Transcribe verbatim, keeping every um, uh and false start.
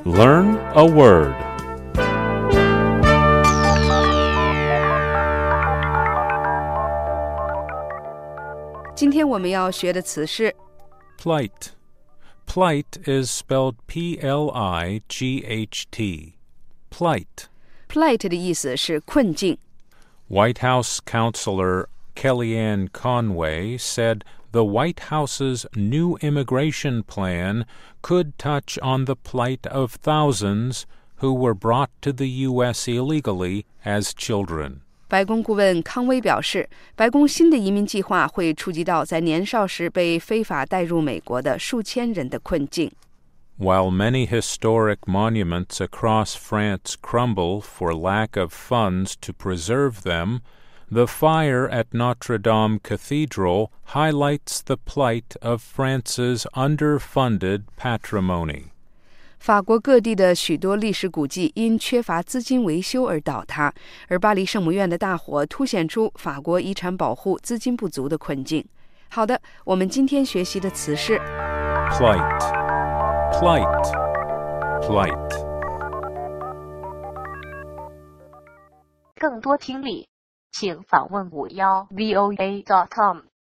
Learn a word. Today 今天我们要学的词是 Plight. Plight is spelled P L I G H T. Plight. plight 的意思是困境。 White House counselor Kellyanne Conway said the White House's new immigration plan could touch on the plight of thousands who were brought to the U S illegally as children. 白宫顾问康威表示，白宫新的移民计划会触及到在年少时被非法带入美国的数千人的困境。 While many historic monuments across France crumble for lack of funds to preserve them, the fire at Notre Dame Cathedral highlights the plight of France's underfunded patrimony. 法国各地的许多历史古迹因缺乏资金维修而倒塌，而巴黎圣母院的大火凸显出法国遗产保护资金不足的困境。好的，我们今天学习的词是 Plight, plight, plight. 更多听力，请访问五幺 V O A dot com。